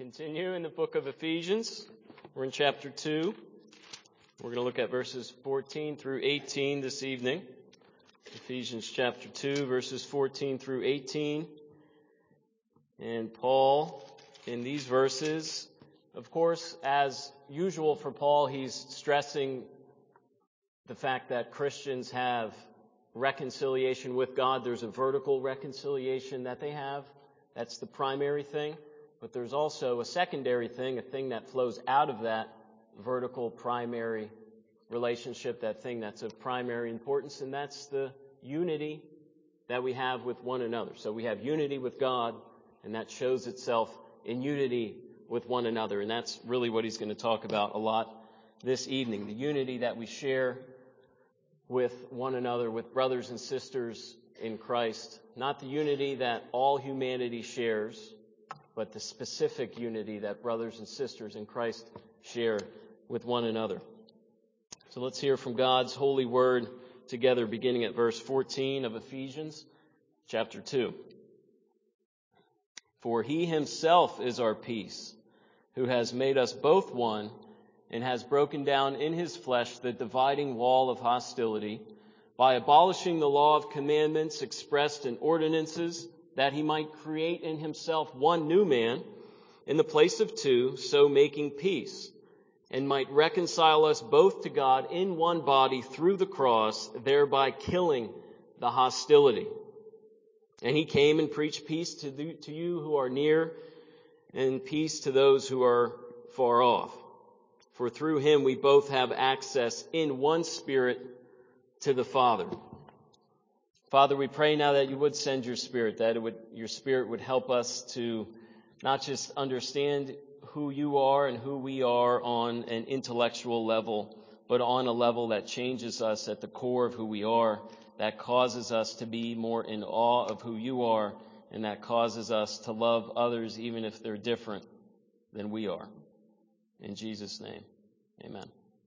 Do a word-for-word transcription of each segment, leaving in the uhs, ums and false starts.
continue in the book of Ephesians. We're in chapter two. We're going to look at verses fourteen through eighteen this evening. Ephesians chapter two, verses fourteen through eighteen. And Paul, in these verses, of course, as usual for Paul, he's stressing the fact that Christians have reconciliation with God. There's a vertical reconciliation that they have. That's the primary thing. But there's also a secondary thing, a thing that flows out of that vertical primary relationship, that thing that's of primary importance, and that's the unity that we have with one another. So we have unity with God, and that shows itself in unity with one another. And that's really what he's going to talk about a lot this evening. The unity that we share with one another, with brothers and sisters in Christ. Not the unity that all humanity shares, but the specific unity that brothers and sisters in Christ share with one another. So let's hear from God's holy word together, beginning at verse fourteen of Ephesians chapter two. For he himself is our peace, who has made us both one, and has broken down in his flesh the dividing wall of hostility, by abolishing the law of commandments expressed in ordinances, that he might create in himself one new man in the place of two, so making peace, and might reconcile us both to God in one body through the cross, thereby killing the hostility. And he came and preached peace to, the, to you who are near, and peace to those who are far off. For through him we both have access in one Spirit to the Father. Father, we pray now that you would send your Spirit, that it would, your Spirit would help us to not just understand who you are and who we are on an intellectual level, but on a level that changes us at the core of who we are, that causes us to be more in awe of who you are, and that causes us to love others even if they're different than we are. In Jesus' name, amen.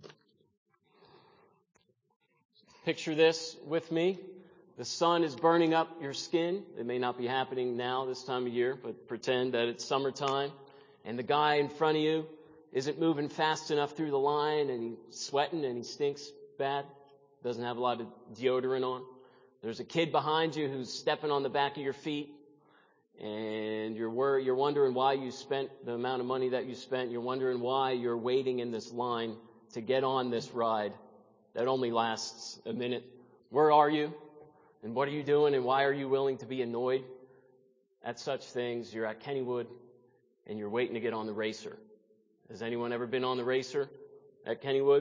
Picture this with me. The sun is burning up your skin. It may not be happening now this time of year, but pretend that it's summertime. And the guy in front of you isn't moving fast enough through the line, and he's sweating and he stinks bad. Doesn't have a lot of deodorant on. There's a kid behind you who's stepping on the back of your feet, and you're wor- you're wondering why you spent the amount of money that you spent. You're wondering why you're waiting in this line to get on this ride that only lasts a minute. Where are you? And what are you doing, and why are you willing to be annoyed at such things? You're at Kennywood, and you're waiting to get on the racer. Has anyone ever been on the racer at Kennywood?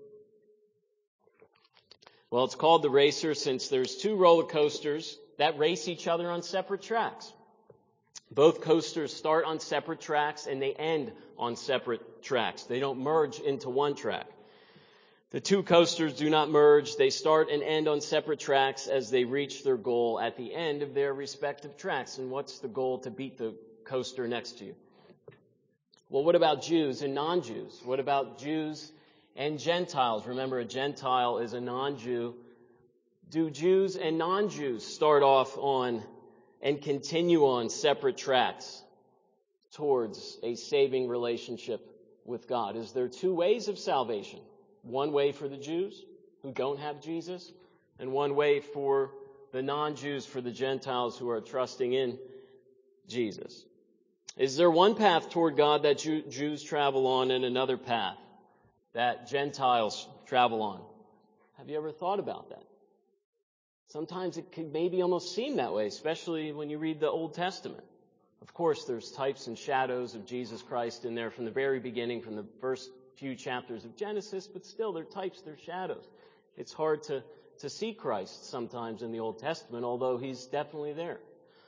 Well, it's called the racer since there's two roller coasters that race each other on separate tracks. Both coasters start on separate tracks, and they end on separate tracks. They don't merge into one track. The two coasters do not merge. They start and end on separate tracks as they reach their goal at the end of their respective tracks. And what's the goal? To beat the coaster next to you. Well, what about Jews and non-Jews? What about Jews and Gentiles? Remember, a Gentile is a non-Jew. Do Jews and non-Jews start off on and continue on separate tracks towards a saving relationship with God? Is there two ways of salvation? One way for the Jews who don't have Jesus, and one way for the non-Jews, for the Gentiles who are trusting in Jesus. Is there one path toward God that Jew- Jews travel on and another path that Gentiles travel on? Have you ever thought about that? Sometimes it can maybe almost seem that way, especially when you read the Old Testament. Of course, there's types and shadows of Jesus Christ in there from the very beginning, from the first few chapters of Genesis, but still they're types, they're shadows. It's hard to, to see Christ sometimes in the Old Testament, although he's definitely there.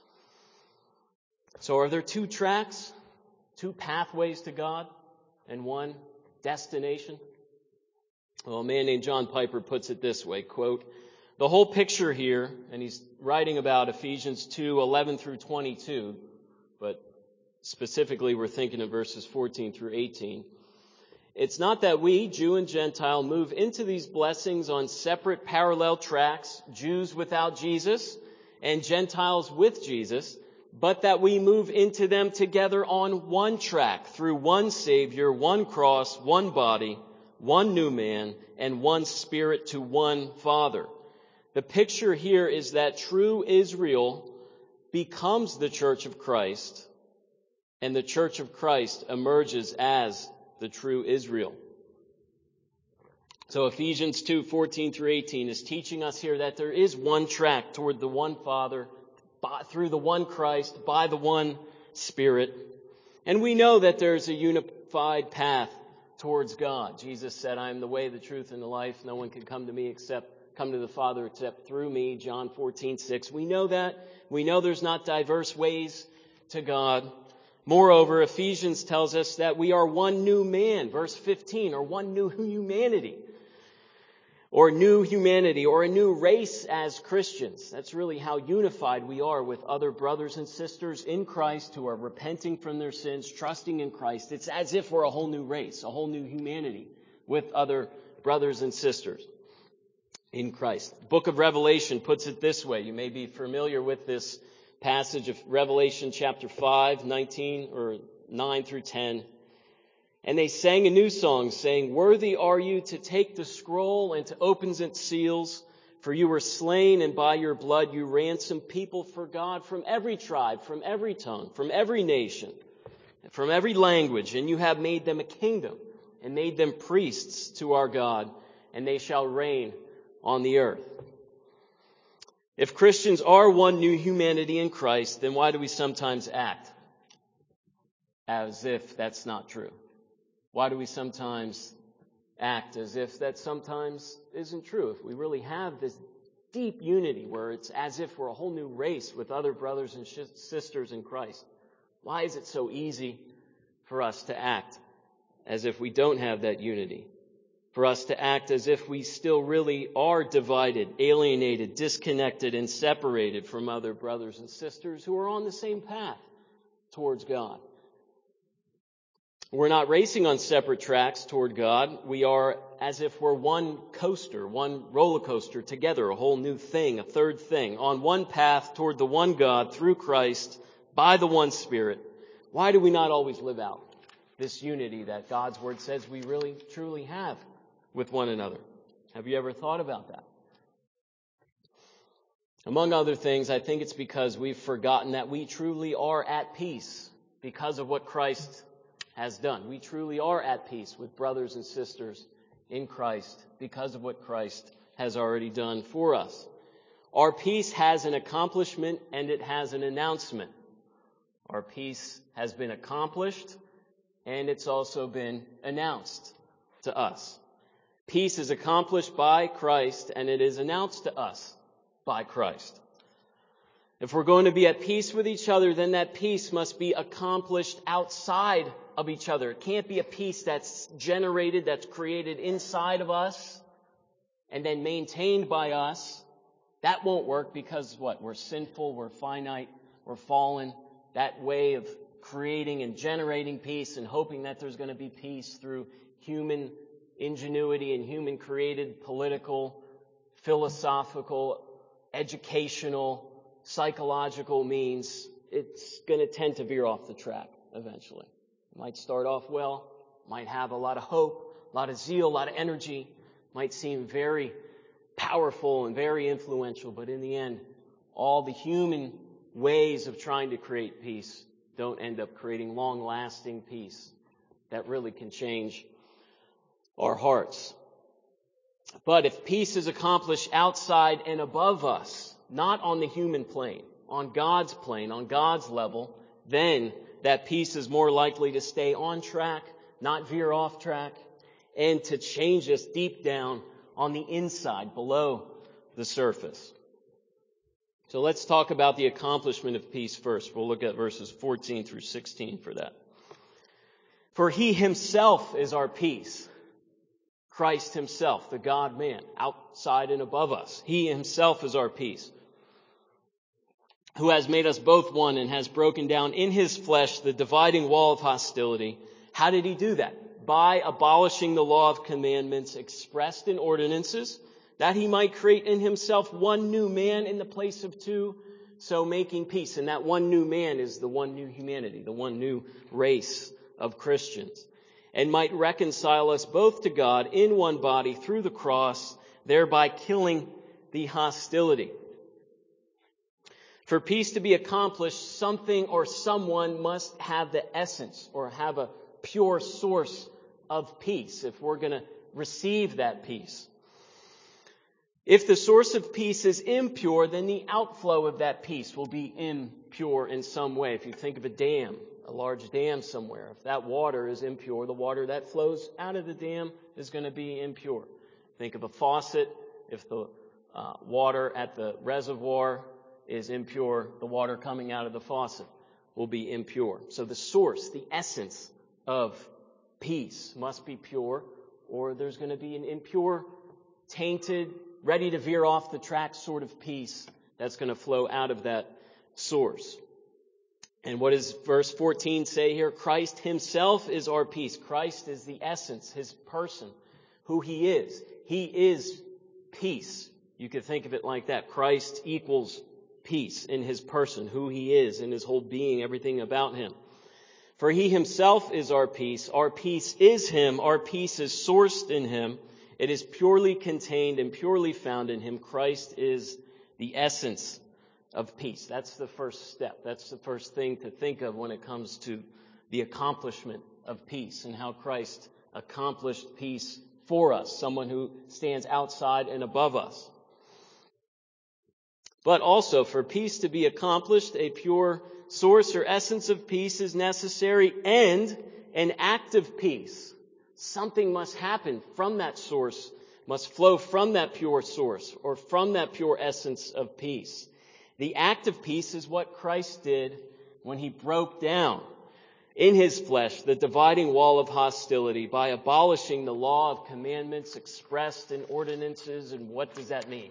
So are there two tracks, two pathways to God, and one destination? Well, a man named John Piper puts it this way, quote, the whole picture here, and he's writing about Ephesians two, eleven through twenty-two, but specifically we're thinking of verses fourteen through eighteen. It's not that we, Jew and Gentile, move into these blessings on separate parallel tracks, Jews without Jesus and Gentiles with Jesus, but that we move into them together on one track, through one Savior, one cross, one body, one new man, and one Spirit to one Father. The picture here is that true Israel becomes the church of Christ, and the church of Christ emerges as the true Israel. So Ephesians two, fourteen through eighteen is teaching us here that there is one track toward the one Father, by, through the one Christ, by the one Spirit. And we know that there's a unified path towards God. Jesus said, I am the way, the truth, and the life. No one can come to me except, come to the Father except through me. John fourteen, six. We know that. We know there's not diverse ways to God. Moreover, Ephesians tells us that we are one new man, verse fifteen, or one new humanity, or new humanity, or a new race as Christians. That's really how unified we are with other brothers and sisters in Christ who are repenting from their sins, trusting in Christ. It's as if we're a whole new race, a whole new humanity with other brothers and sisters in Christ. The book of Revelation puts it this way. You may be familiar with this passage of Revelation chapter five, nineteen or nine through ten. And they sang a new song, saying, Worthy are you to take the scroll and to open its seals, for you were slain, and by your blood you ransomed people for God from every tribe, from every tongue, from every nation, from every language, and you have made them a kingdom, and made them priests to our God, and they shall reign on the earth. If Christians are one new humanity in Christ, then why do we sometimes act as if that's not true? Why do we sometimes act as if that sometimes isn't true? If we really have this deep unity where it's as if we're a whole new race with other brothers and sh- sisters in Christ, why is it so easy for us to act as if we don't have that unity? For us to act as if we still really are divided, alienated, disconnected, and separated from other brothers and sisters who are on the same path towards God. We're not racing on separate tracks toward God. We are as if we're one coaster, one roller coaster together, a whole new thing, a third thing, on one path toward the one God through Christ by the one Spirit. Why do we not always live out this unity that God's Word says we really truly have with one another? Have you ever thought about that? Among other things, I think it's because we've forgotten that we truly are at peace because of what Christ has done. We truly are at peace with brothers and sisters in Christ because of what Christ has already done for us. Our peace has an accomplishment and it has an announcement. Our peace has been accomplished and it's also been announced to us. Peace is accomplished by Christ and it is announced to us by Christ. If we're going to be at peace with each other, then that peace must be accomplished outside of each other. It can't be a peace that's generated, that's created inside of us and then maintained by us. That won't work because what? We're sinful, we're finite, we're fallen. That way of creating and generating peace and hoping that there's going to be peace through human ingenuity and human created political, philosophical, educational, psychological means, it's going to tend to veer off the track eventually. It might start off well, might have a lot of hope, a lot of zeal, a lot of energy, might seem very powerful and very influential, but in the end, all the human ways of trying to create peace don't end up creating long-lasting peace that really can change our hearts. But if peace is accomplished outside and above us, not on the human plane, on God's plane, on God's level, then that peace is more likely to stay on track, not veer off track, and to change us deep down on the inside, below the surface. So let's talk about the accomplishment of peace first. We'll look at verses fourteen through sixteen for that. For he himself is our peace. Christ himself, the God-man, outside and above us. He himself is our peace, who has made us both one and has broken down in his flesh the dividing wall of hostility. How did he do that? By abolishing the law of commandments expressed in ordinances, that he might create in himself one new man in the place of two, so making peace. And that one new man is the one new humanity, the one new race of Christians, and might reconcile us both to God in one body through the cross, thereby killing the hostility. For peace to be accomplished, something or someone must have the essence or have a pure source of peace if we're going to receive that peace. If the source of peace is impure, then the outflow of that peace will be impure in some way. If you think of a dam, a large dam somewhere, if that water is impure, the water that flows out of the dam is going to be impure. Think of a faucet. If the uh, water at the reservoir is impure, the water coming out of the faucet will be impure. So the source, the essence of peace must be pure, or there's going to be an impure, tainted, ready to veer off the track sort of peace that's going to flow out of that source. And what does verse fourteen say here? Christ himself is our peace. Christ is the essence, his person, who he is. He is peace. You could think of it like that. Christ equals peace in his person, who he is, in his whole being, everything about him. For he himself is our peace. Our peace is him. Our peace is sourced in him. It is purely contained and purely found in him. Christ is the essence of peace. That's the first step. That's the first thing to think of when it comes to the accomplishment of peace and how Christ accomplished peace for us, someone who stands outside and above us. But also, for peace to be accomplished, a pure source or essence of peace is necessary, and an active peace. Something must happen from that source, must flow from that pure source, or from that pure essence of peace. The active peace is what Christ did when he broke down in his flesh the dividing wall of hostility by abolishing the law of commandments expressed in ordinances. And what does that mean?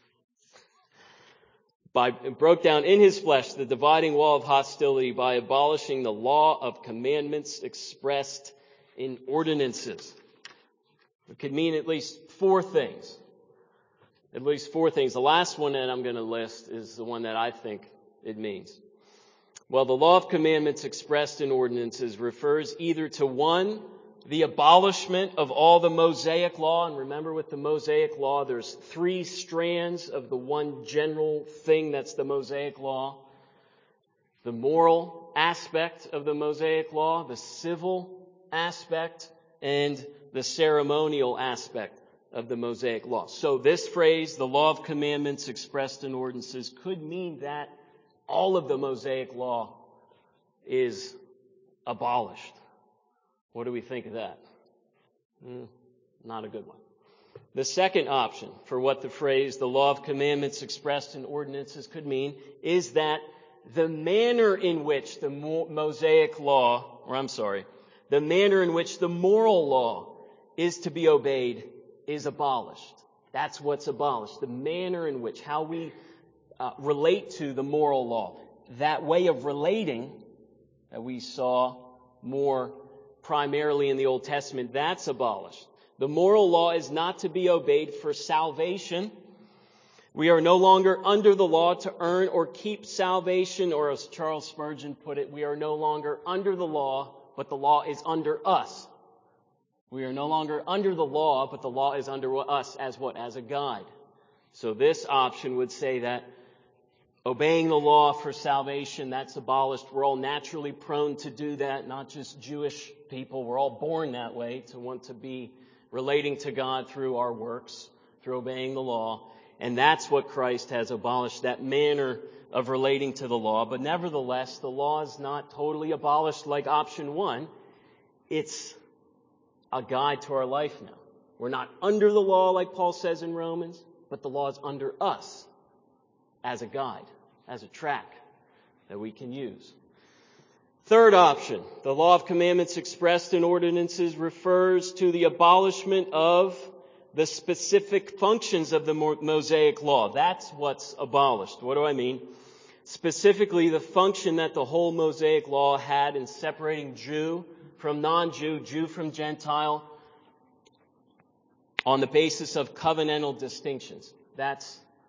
By broke down in his flesh the dividing wall of hostility by abolishing the law of commandments expressed in ordinances. It could mean at least four things. At least four things. The last one that I'm going to list is the one that I think it means. Well, the law of commandments expressed in ordinances refers either to one, the abolishment of all the Mosaic law. And remember, with the Mosaic law, there's three strands of the one general thing that's the Mosaic law. The moral aspect of the Mosaic law, the civil aspect, and the ceremonial aspect of the Mosaic law. So this phrase, the law of commandments expressed in ordinances, could mean that all of the Mosaic law is abolished. What do we think of that? Mm, not a good one. The second option for what the phrase, the law of commandments expressed in ordinances, could mean is that the manner in which the Mosaic law, or I'm sorry, the manner in which the moral law is to be obeyed is abolished. That's what's abolished. The manner in which, how we uh, relate to the moral law. That way of relating that we saw more primarily in the Old Testament, that's abolished. The moral law is not to be obeyed for salvation. We are no longer under the law to earn or keep salvation, or as Charles Spurgeon put it, we are no longer under the law, but the law is under us. We are no longer under the law, but the law is under us as what? As a guide. So this option would say that obeying the law for salvation, that's abolished. We're all naturally prone to do that, not just Jewish people. We're all born that way, to want to be relating to God through our works, through obeying the law. And that's what Christ has abolished, that manner of relating to the law. But nevertheless, the law is not totally abolished like option one. It's a guide to our life now. We're not under the law like Paul says in Romans, but the law is under us as a guide, as a track that we can use. Third option, the law of commandments expressed in ordinances refers to the abolishment of the specific functions of the Mosaic law. That's what's abolished. What do I mean? Specifically, the function that the whole Mosaic law had in separating Jew from non-Jew, Jew from Gentile, on the basis of covenantal distinctions. That's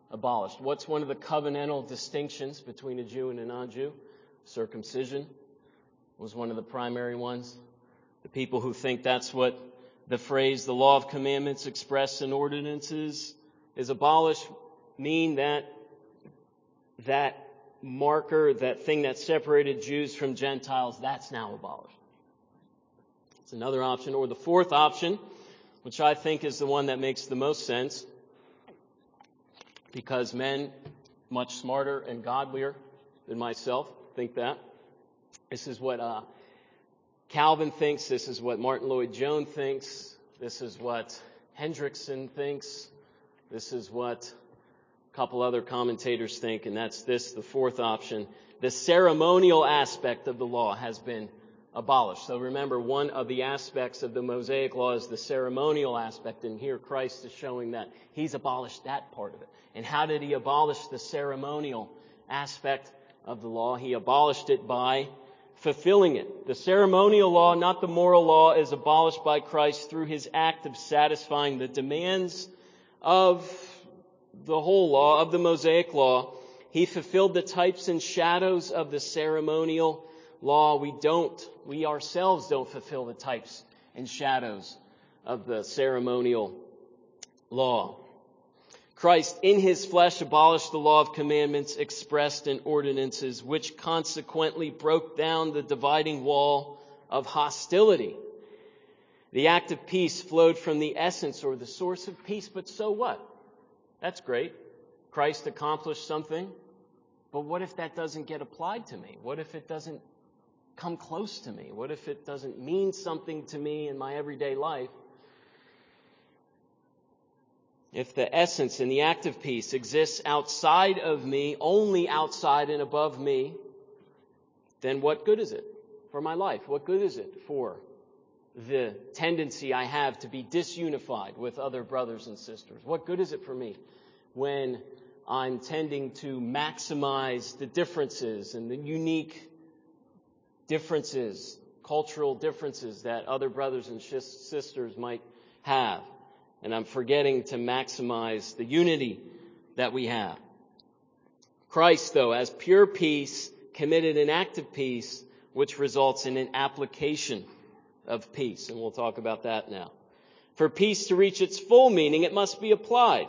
abolished. What's one of the covenantal distinctions between a Jew and a non-Jew? Circumcision was one of the primary ones. The people who think that's what the phrase, the law of commandments expressed in ordinances is abolished, mean that that marker, that thing that separated Jews from Gentiles, that's now abolished. It's another option. Or the fourth option, which I think is the one that makes the most sense, because men much smarter and godlier than myself think that. This is what uh, Calvin thinks. This is what Martin Lloyd-Jones thinks. This is what Hendrickson thinks. This is what a couple other commentators think, and that's this, the fourth option. The ceremonial aspect of the law has been abolished. So remember, one of the aspects of the Mosaic law is the ceremonial aspect, and here Christ is showing that he's abolished that part of it. And how did he abolish the ceremonial aspect of the law? He abolished it by fulfilling it. The ceremonial law, not the moral law, is abolished by Christ through his act of satisfying the demands of the whole law, of the Mosaic law. He fulfilled the types and shadows of the ceremonial law. We don't, we ourselves don't fulfill the types and shadows of the ceremonial law. Christ in his flesh abolished the law of commandments expressed in ordinances, which consequently broke down the dividing wall of hostility. The act of peace flowed from the essence or the source of peace, but so what? That's great. Christ accomplished something, but what if that doesn't get applied to me? What if it doesn't come close to me? What if it doesn't mean something to me in my everyday life? If the essence and the act of peace exists outside of me, only outside and above me, then what good is it for my life? What good is it for the tendency I have to be disunified with other brothers and sisters? What good is it for me when I'm tending to maximize the differences and the unique differences, cultural differences that other brothers and sisters might have? And I'm forgetting to maximize the unity that we have. Christ, though, as pure peace, committed an act of peace, which results in an application of peace. And we'll talk about that now. For peace to reach its full meaning, it must be applied.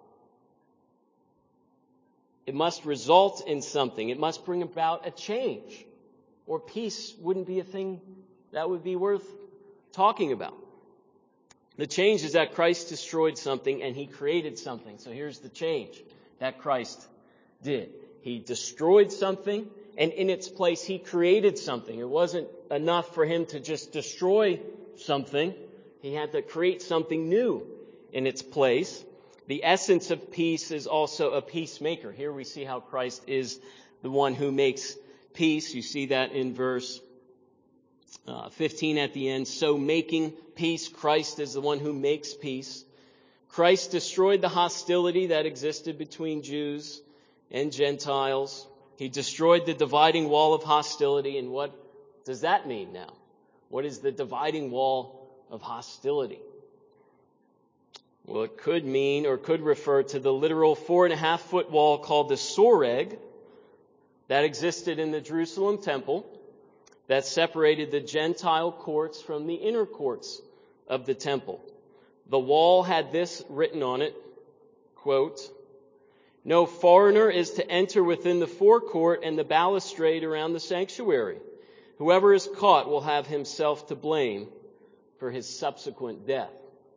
It must result in something. It must bring about a change. Or peace wouldn't be a thing that would be worth talking about. The change is that Christ destroyed something and he created something. So here's the change that Christ did. He destroyed something, and in its place he created something. It wasn't enough for him to just destroy something. He had to create something new in its place. The essence of peace is also a peacemaker. Here we see how Christ is the one who makes peace. You see that in verse Uh, fifteen at the end. So making peace, Christ is the one who makes peace. Christ destroyed the hostility that existed between Jews and Gentiles. He destroyed the dividing wall of hostility. And what does that mean now? What is the dividing wall of hostility? Well, it could mean or could refer to the literal four and a half foot wall called the Soreg that existed in the Jerusalem temple, that separated the Gentile courts from the inner courts of the temple. The wall had this written on it, quote, "No foreigner is to enter within the forecourt and the balustrade around the sanctuary. Whoever is caught will have himself to blame for his subsequent death."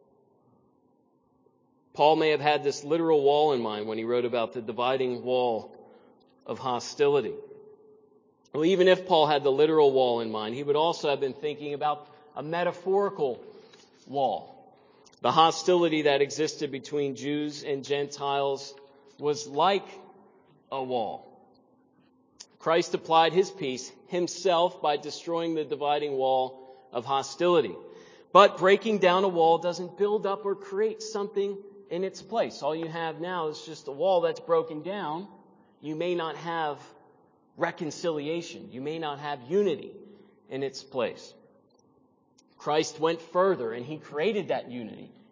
Paul may have had this literal wall in mind when he wrote about the dividing wall of hostility. Well, even if Paul had the literal wall in mind, he would also have been thinking about a metaphorical wall. The hostility that existed between Jews and Gentiles was like a wall. Christ applied his peace himself by destroying the dividing wall of hostility. But breaking down a wall doesn't build up or create something in its place. All you have now is just a wall that's broken down. You may not have reconciliation. You may not have unity in its place. Christ went further and he created that unity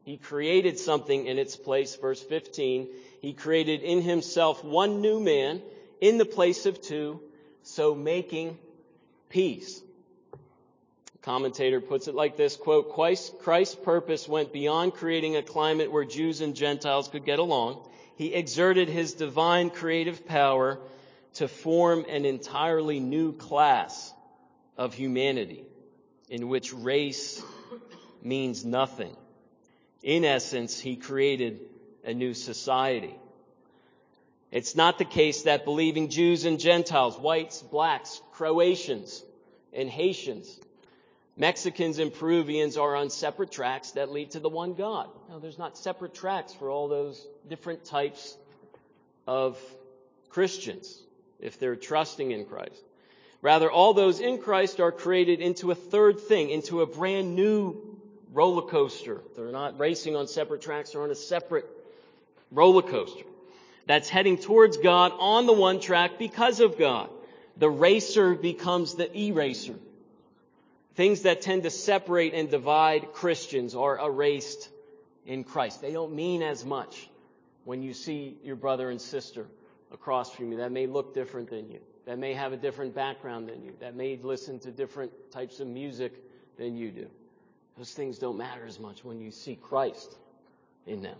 He created something in its place. Verse fifteen, he created in himself one new man in the place of two, so making peace. The commentator puts it like this, quote, Christ's purpose went beyond creating a climate where Jews and Gentiles could get along. He exerted his divine creative power to form an entirely new class of humanity in which race means nothing. In essence, he created a new society. It's not the case that believing Jews and Gentiles, whites, blacks, Croatians, and Haitians, Mexicans and Peruvians are on separate tracks that lead to the one God. No, there's not separate tracks for all those different types of Christians if they're trusting in Christ. Rather, all those in Christ are created into a third thing, into a brand new roller coaster. They're not racing on separate tracks, they're on a separate roller coaster that's heading towards God on the one track because of God. The racer becomes the eraser. Things that tend to separate and divide Christians are erased in Christ. They don't mean as much when you see your brother and sister across from you that may look different than you, that may have a different background than you, that may listen to different types of music than you do. Those things don't matter as much when you see Christ in them.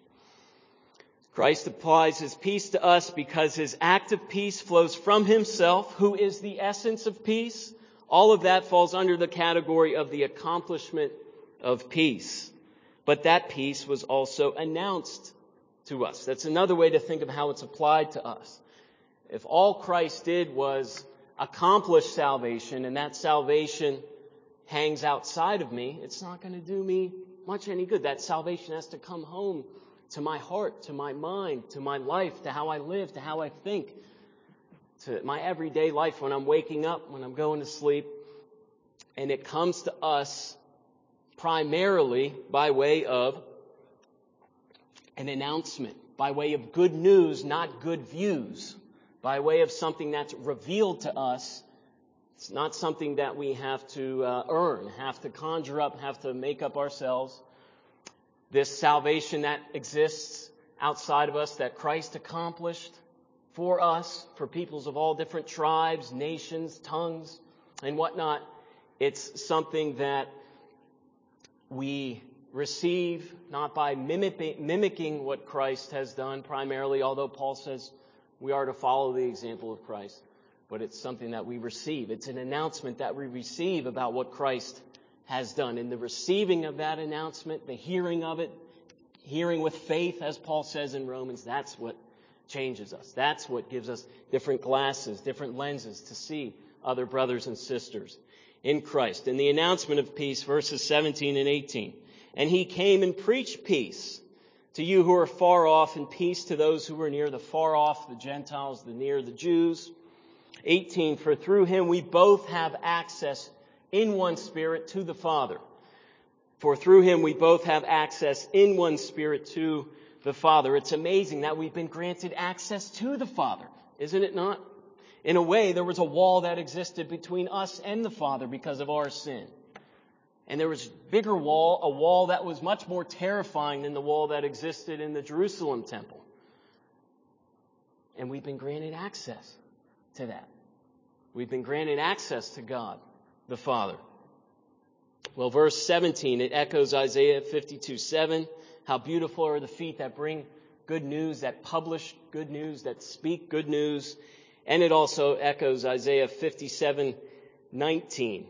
Christ applies his peace to us because his act of peace flows from himself, who is the essence of peace. All of that falls under the category of the accomplishment of peace. But that peace was also announced to us. That's another way to think of how it's applied to us. If all Christ did was accomplish salvation, and that salvation hangs outside of me, it's not going to do me much any good. That salvation has to come home to my heart, to my mind, to my life, to how I live, to how I think, to my everyday life when I'm waking up, when I'm going to sleep. And it comes to us primarily by way of an announcement, by way of good news, not good views, by way of something that's revealed to us. It's not something that we have to uh, earn, have to conjure up, have to make up ourselves. This salvation that exists outside of us, that Christ accomplished for us, for peoples of all different tribes, nations, tongues, and whatnot, it's something that we receive not by mimicking, mimicking what Christ has done primarily, although Paul says we are to follow the example of Christ, but it's something that we receive. It's an announcement that we receive about what Christ has done. And the receiving of that announcement, the hearing of it, hearing with faith, as Paul says in Romans, that's what changes us. That's what gives us different glasses, different lenses to see other brothers and sisters in Christ. And the announcement of peace, verses seventeen and eighteen. And he came and preached peace to you who are far off, and peace to those who are near. The far off, the Gentiles, the near, the Jews. eighteen, for through him we both have access in one Spirit to the Father. For through him we both have access in one Spirit to the Father. It's amazing that we've been granted access to the Father, isn't it not? In a way, there was a wall that existed between us and the Father because of our sin. And there was a bigger wall, a wall that was much more terrifying than the wall that existed in the Jerusalem temple. And we've been granted access to that. We've been granted access to God, the Father. Well, verse seventeen, it echoes Isaiah fifty-two seven. How beautiful are the feet that bring good news, that publish good news, that speak good news. And it also echoes Isaiah fifty-seven nineteen,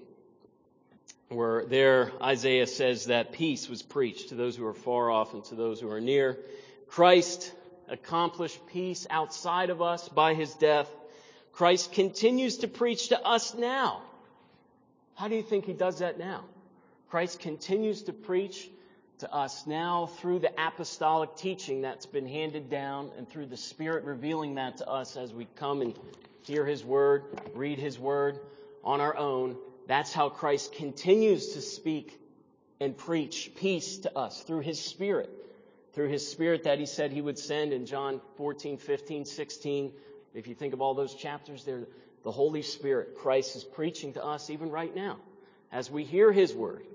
where there Isaiah says that peace was preached to those who are far off and to those who are near. Christ accomplished peace outside of us by his death. Christ continues to preach to us now. How do you think he does that now? Christ continues to preach to us now through the apostolic teaching that's been handed down and through the Spirit revealing that to us as we come and hear his word, read his word on our own. That's how Christ continues to speak and preach peace to us through his Spirit, through his Spirit that he said he would send in John fourteen, fifteen, sixteen. If you think of all those chapters there, the Holy Spirit, Christ is preaching to us even right now as we hear his word.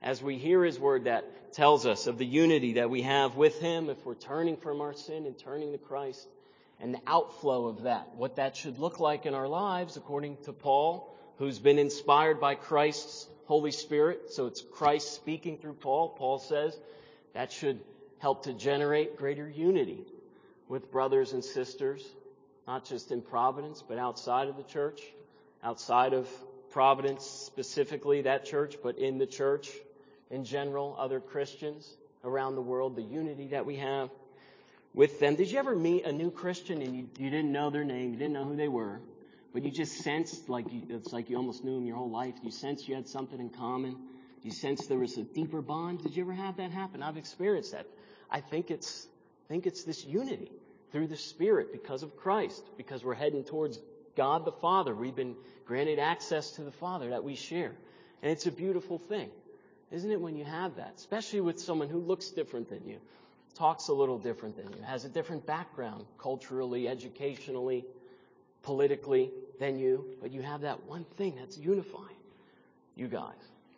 as we hear His Word that tells us of the unity that we have with Him if we're turning from our sin and turning to Christ, and the outflow of that, what that should look like in our lives according to Paul, who's been inspired by Christ's Holy Spirit. So it's Christ speaking through Paul. Paul says that should help to generate greater unity with brothers and sisters, not just in Providence, but outside of the church, outside of Providence specifically, that church, but in the church in general, other Christians around the world, the unity that we have with them. Did you ever meet a new Christian and you, you didn't know their name, you didn't know who they were, but you just sensed like you, it's like you almost knew them your whole life. You sensed you had something in common. You sensed there was a deeper bond. Did you ever have that happen? I've experienced that. I think it's I think it's this unity through the Spirit because of Christ, because we're heading towards God the Father. We've been granted access to the Father that we share. And it's a beautiful thing, isn't it, when you have that, especially with someone who looks different than you, talks a little different than you, has a different background, culturally, educationally, politically than you, but you have that one thing that's unifying you guys.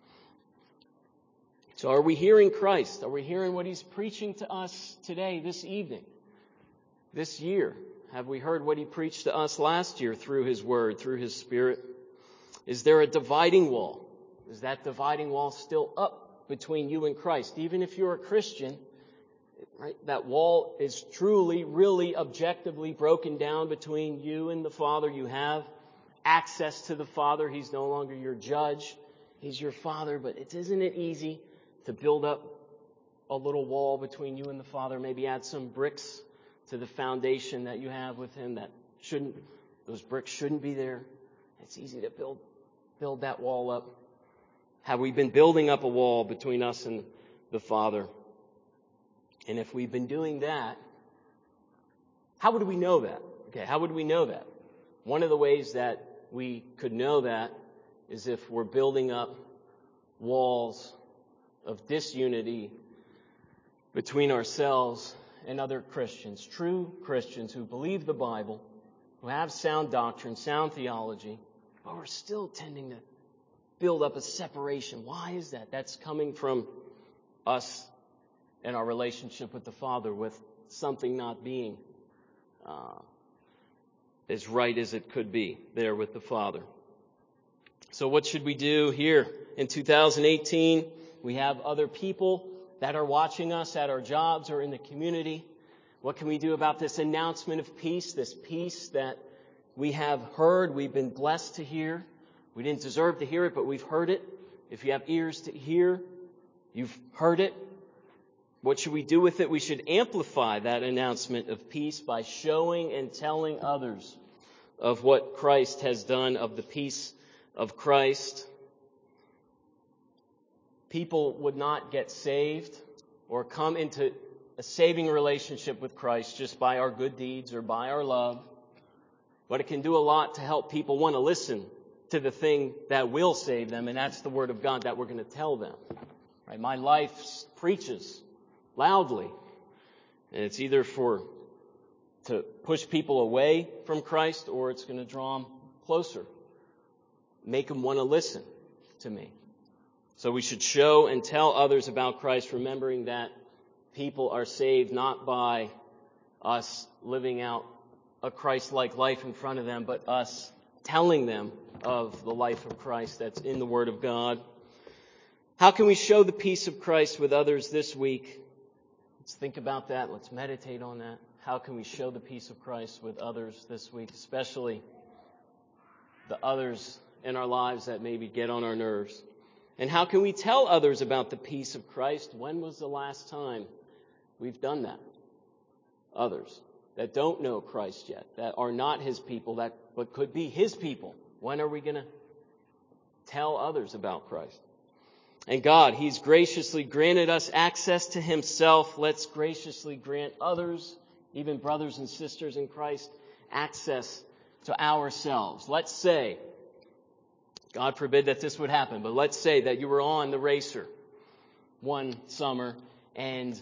So are we hearing Christ? Are we hearing what He's preaching to us today, this evening, this year? Have we heard what He preached to us last year through His Word, through His Spirit? Is there a dividing wall? Is that dividing wall still up between you and Christ? Even if you're a Christian, right, that wall is truly, really, objectively broken down between you and the Father. You have access to the Father. He's no longer your judge. He's your Father. But it, isn't it easy to build up a little wall between you and the Father? Maybe add some bricks to the foundation that you have with Him that shouldn't, those bricks shouldn't be there. It's easy to build, build that wall up. Have we been building up a wall between us and the Father? And if we've been doing that, how would we know that? Okay, how would we know that? One of the ways that we could know that is if we're building up walls of disunity between ourselves and other Christians, true Christians who believe the Bible, who have sound doctrine, sound theology, but we're still tending to build up a separation. Why is that? That's coming from us and our relationship with the Father, with something not being uh, as right as it could be there with the Father. So what should we do here in two thousand eighteen? We have other people that are watching us at our jobs or in the community. What can we do about this announcement of peace, this peace that we have heard, we've been blessed to hear? We didn't deserve to hear it, but we've heard it. If you have ears to hear, you've heard it. What should we do with it? We should amplify that announcement of peace by showing and telling others of what Christ has done, of the peace of Christ. People would not get saved or come into a saving relationship with Christ just by our good deeds or by our love. But it can do a lot to help people want to listen to the thing that will save them, and that's the Word of God that we're going to tell them. Right? My life preaches loudly, and it's either for to push people away from Christ, or it's going to draw them closer, make them want to listen to me. So we should show and tell others about Christ, remembering that people are saved not by us living out a Christ-like life in front of them, but us telling them of the life of Christ that's in the Word of God. How can we show the peace of Christ with others this week? Let's think about that. Let's meditate on that. How can we show the peace of Christ with others this week, especially the others in our lives that maybe get on our nerves? And how can we tell others about the peace of Christ? When was the last time we've done that? Others that don't know Christ yet, that are not His people, that but could be His people. When are we going to tell others about Christ? And God, He's graciously granted us access to Himself. Let's graciously grant others, even brothers and sisters in Christ, access to ourselves. Let's say, God forbid that this would happen, but let's say that you were on the racer one summer and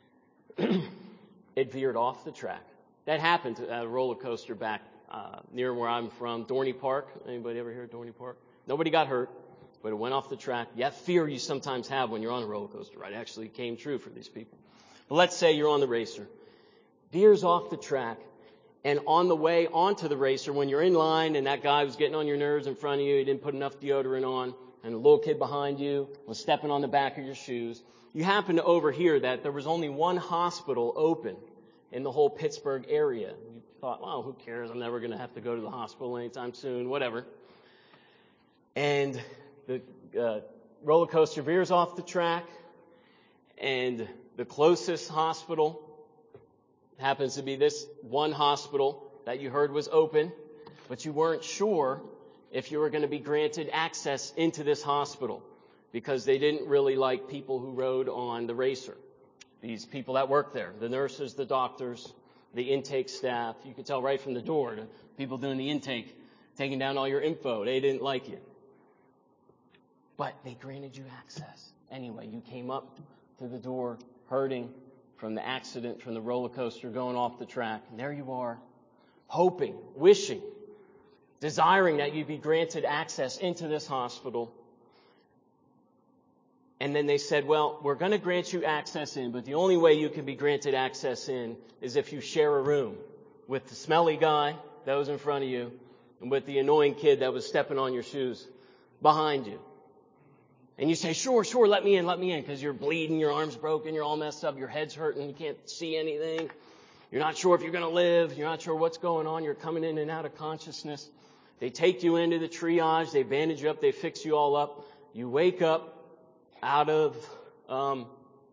it veered off the track. That happened at a roller coaster back uh, near where I'm from, Dorney Park. Anybody ever hear of Dorney Park? Nobody got hurt, but it went off the track. That fear you sometimes have when you're on a roller coaster, right? Actually came true for these people. But let's say you're on the racer. Veers off the track, and on the way onto the racer, when you're in line and that guy was getting on your nerves in front of you, he didn't put enough deodorant on, and a little kid behind you was stepping on the back of your shoes, you happen to overhear that there was only one hospital open in the whole Pittsburgh area. You thought, well, who cares? I'm never going to have to go to the hospital anytime soon, whatever. And the uh, roller coaster veers off the track, and the closest hospital happens to be this one hospital that you heard was open, but you weren't sure if you were going to be granted access into this hospital because they didn't really like people who rode on the racer. These people that work there, the nurses, the doctors, the intake staff, you could tell right from the door, the people doing the intake, taking down all your info, they didn't like you. But they granted you access. Anyway, you came up to the door hurting from the accident, from the roller coaster going off the track. And there you are, hoping, wishing, desiring that you'd be granted access into this hospital. And then they said, well, we're going to grant you access in, but the only way you can be granted access in is if you share a room with the smelly guy that was in front of you and with the annoying kid that was stepping on your shoes behind you. And you say, sure, sure, let me in, let me in, because you're bleeding, your arm's broken, you're all messed up, your head's hurting, you can't see anything. You're not sure if you're going to live. You're not sure what's going on. You're coming in and out of consciousness. They take you into the triage. They bandage you up. They fix you all up. You wake up out of um,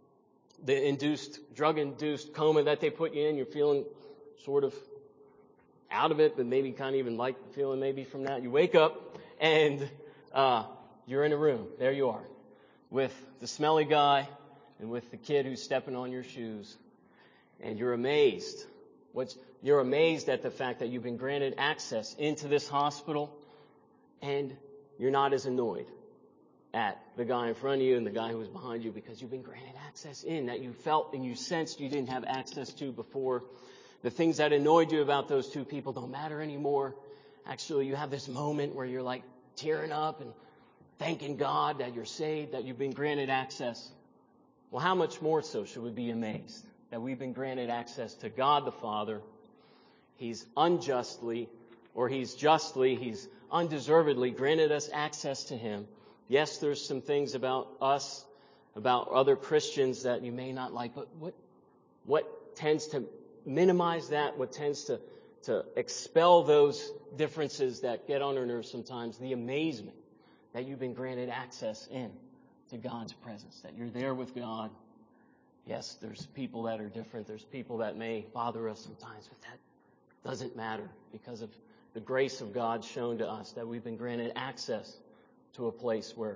the induced, drug-induced coma that they put you in. You're feeling sort of out of it, but maybe kind of even like feeling maybe from that. You wake up and uh, you're in a room. There you are with the smelly guy and with the kid who's stepping on your shoes. And you're amazed. What's, you're amazed at the fact that you've been granted access into this hospital, and you're not as annoyed at the guy in front of you and the guy who was behind you because you've been granted access in that you felt and you sensed you didn't have access to before. The things that annoyed you about those two people don't matter anymore. Actually, you have this moment where you're like tearing up and thanking God that you're saved, that you've been granted access. Well, how much more so should we be amazed that we've been granted access to God the Father? He's unjustly, or He's justly, He's undeservedly granted us access to Him. Yes, there's some things about us, about other Christians that you may not like, but what what tends to minimize that, what tends to, to expel those differences that get on our nerves sometimes, the amazement that you've been granted access in to God's presence, that you're there with God. Yes, there's people that are different. There's people that may bother us sometimes, but that doesn't matter because of the grace of God shown to us that we've been granted access to a place where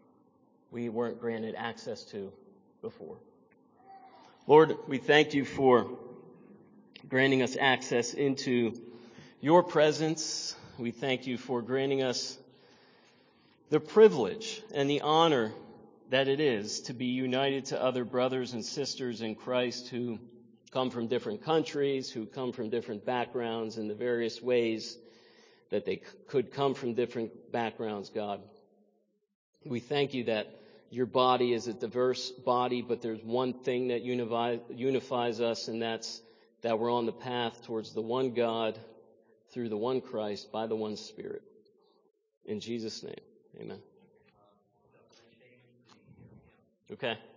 we weren't granted access to before. Lord, we thank you for granting us access into your presence. We thank you for granting us the privilege and the honor that it is to be united to other brothers and sisters in Christ who come from different countries, who come from different backgrounds in the various ways that they could come from different backgrounds, God. We thank you that your body is a diverse body, but there's one thing that unifies, unifies us, and that's that we're on the path towards the one God through the one Christ by the one Spirit. In Jesus' name, amen. Okay.